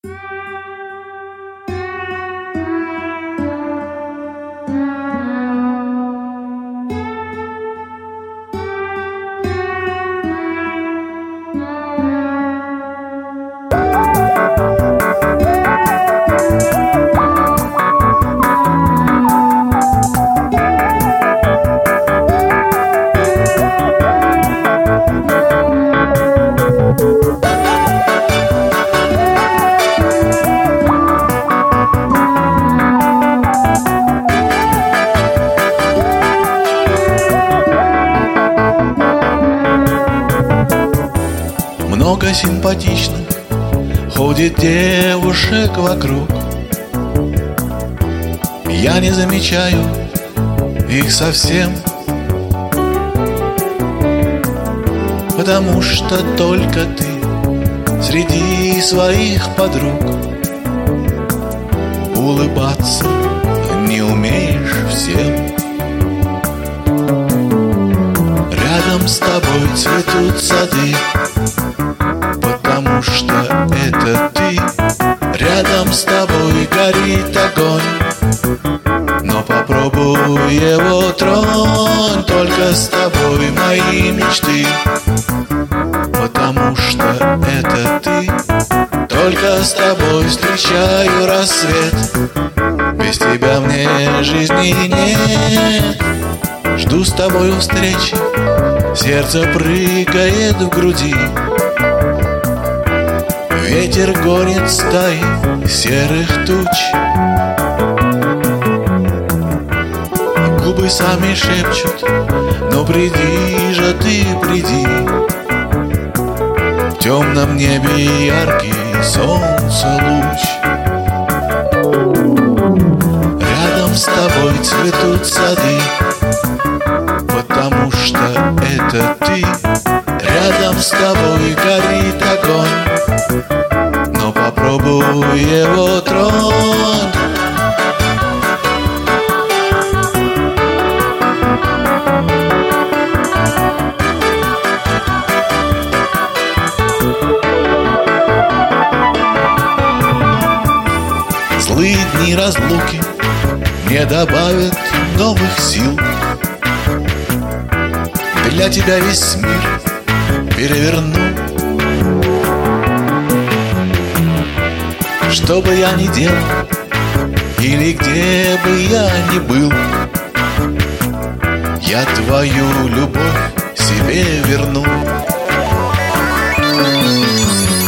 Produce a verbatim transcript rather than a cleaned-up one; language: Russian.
Много симпатичных ходит девушек вокруг. Я не замечаю их совсем, потому что только ты среди своих подруг. Улыбаться не умеешь всем. Рядом с тобой цветут сады, потому что это ты. Рядом с тобой горит огонь, но попробуй его тронь. Только с тобой мои мечты, потому что это ты. Только с тобой встречаю рассвет, без тебя мне жизни нет. Жду с тобой встречи, сердце прыгает в груди. Ветер гонит стаи серых туч, губы сами шепчут: но приди же ты, приди. В темном небе яркий солнце луч. Рядом с тобой цветут сады, потому что это ты. Рядом с тобой горит огонь, но попробуй его тронь. Злые дни разлуки мне добавят новых сил. Для тебя весь мир переверну. Что бы я ни делал или где бы я ни был, я твою любовь себе верну.